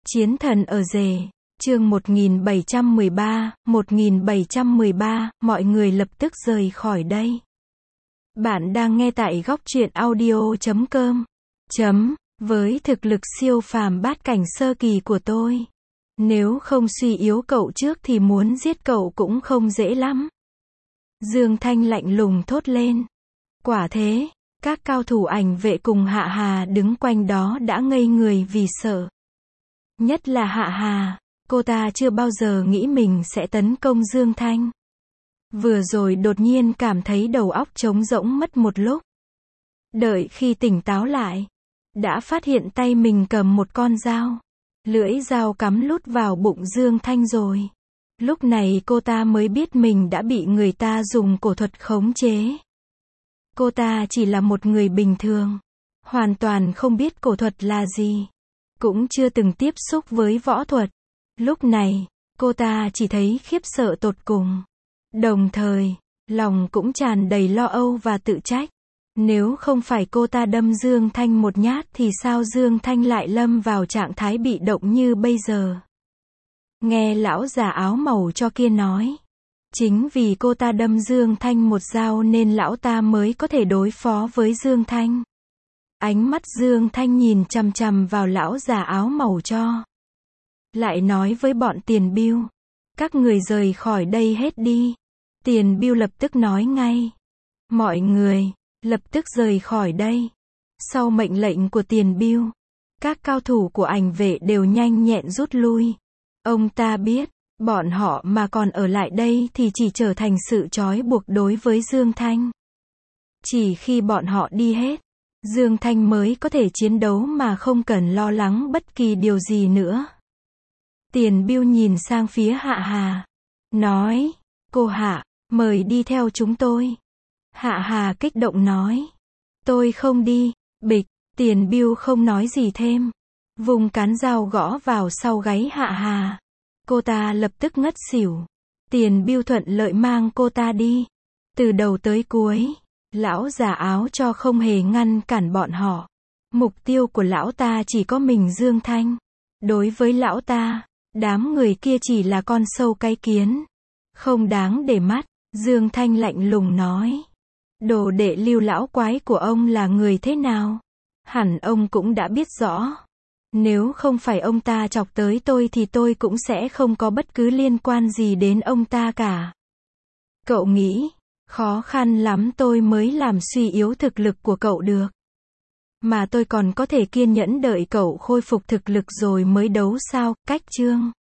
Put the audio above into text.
Chiến thần ở rể, chương 1713, mọi người lập tức rời khỏi đây. Bạn đang nghe tại góc truyện audio.com. Với thực lực siêu phàm bát cảnh sơ kỳ của tôi, nếu không suy yếu cậu trước thì muốn giết cậu cũng không dễ lắm. Dương Thanh lạnh lùng thốt lên. Quả thế, các cao thủ ảnh vệ cùng Hạ Hà đứng quanh đó đã ngây người vì sợ. Nhất là Hạ Hà, cô ta chưa bao giờ nghĩ mình sẽ tấn công Dương Thanh. Vừa rồi đột nhiên cảm thấy đầu óc trống rỗng mất một lúc. Đợi khi tỉnh táo lại, đã phát hiện tay mình cầm một con dao. Lưỡi dao cắm lút vào bụng Dương Thanh rồi. Lúc này cô ta mới biết mình đã bị người ta dùng cổ thuật khống chế. Cô ta chỉ là một người bình thường, hoàn toàn không biết cổ thuật là gì, cũng chưa từng tiếp xúc với võ thuật. Lúc này, cô ta chỉ thấy khiếp sợ tột cùng. Đồng thời, lòng cũng tràn đầy lo âu và tự trách. Nếu không phải cô ta đâm Dương Thanh một nhát thì sao Dương Thanh lại lâm vào trạng thái bị động như bây giờ? Nghe lão già áo màu cho kia nói, chính vì cô ta đâm Dương Thanh một dao nên lão ta mới có thể đối phó với Dương Thanh. Ánh mắt Dương Thanh nhìn chằm chằm vào lão già áo màu cho. Lại nói với bọn Tiền Bưu, các người rời khỏi đây hết đi. Tiền Bưu lập tức nói ngay. Mọi người, lập tức rời khỏi đây. Sau mệnh lệnh của Tiền Bưu, các cao thủ của ảnh vệ đều nhanh nhẹn rút lui. Ông ta biết, bọn họ mà còn ở lại đây thì chỉ trở thành sự trói buộc đối với Dương Thanh. Chỉ khi bọn họ đi hết, Dương Thanh mới có thể chiến đấu mà không cần lo lắng bất kỳ điều gì nữa. Tiền Bưu nhìn sang phía Hạ Hà, nói, cô Hạ, mời đi theo chúng tôi. Hạ Hà kích động nói, tôi không đi. Bịch, Tiền Bưu không nói gì thêm, vùng cán dao gõ vào sau gáy Hạ Hà. Cô ta lập tức ngất xỉu. Tiền Bưu thuận lợi mang cô ta đi. Từ đầu tới cuối, lão già áo cho không hề ngăn cản bọn họ. Mục tiêu của lão ta chỉ có mình Dương Thanh. Đối với lão ta, đám người kia chỉ là con sâu cái kiến, không đáng để mắt. Dương Thanh lạnh lùng nói, đồ đệ Lưu lão quái của ông là người thế nào? Hẳn ông cũng đã biết rõ. Nếu không phải ông ta chọc tới tôi thì tôi cũng sẽ không có bất cứ liên quan gì đến ông ta cả. Cậu nghĩ, khó khăn lắm tôi mới làm suy yếu thực lực của cậu được. Mà tôi còn có thể kiên nhẫn đợi cậu khôi phục thực lực rồi mới đấu sao? Cách chương